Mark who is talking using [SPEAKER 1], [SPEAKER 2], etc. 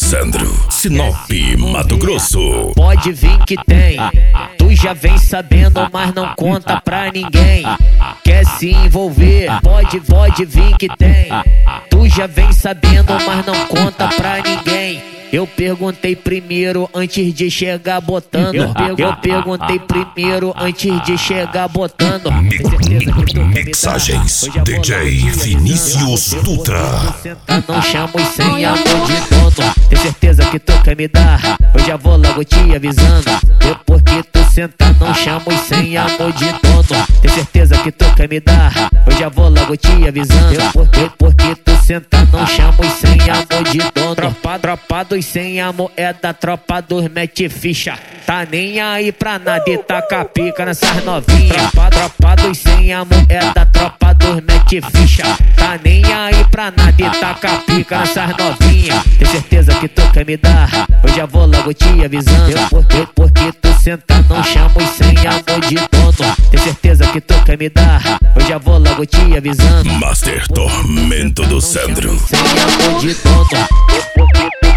[SPEAKER 1] Sandro, Sinop, Mato Grosso.
[SPEAKER 2] Pode vir que tem, tu já vem sabendo, mas não conta pra ninguém. Quer se envolver, pode vir que tem, tu já vem sabendo, mas não conta pra ninguém. Eu perguntei primeiro antes de chegar botando. Eu perguntei primeiro antes de chegar botando.
[SPEAKER 1] Mixagens DJ Vinícius Dutra.
[SPEAKER 2] Não chamo e sem amor de dono. Tem certeza que tu quer me dar? Eu já vou logo te avisando. Depois que tu sentar, não chamo e sem amor de dono. Tem certeza que tu quer me dar? Eu já vou logo te avisando. Depois que tu sentar, não chamo e sem amor de dono. Tropa dos sem amor é da tropa dos mete ficha. Tá nem aí pra nada e taca pica nessas novinhas. Tropa dos sem amor é da tropa dos mete ficha. Tá nem aí pra nada e taca pica nessas novinhas. Tem certeza que tu quer me dar? Eu já vou logo te avisando. Depois que tu sentar, não chamo e sem amor de dono. Tem certeza que tu quer me dar? Eu já vou logo te avisando.
[SPEAKER 1] Master Tormento do Sandro.
[SPEAKER 2] Sem amor de dono.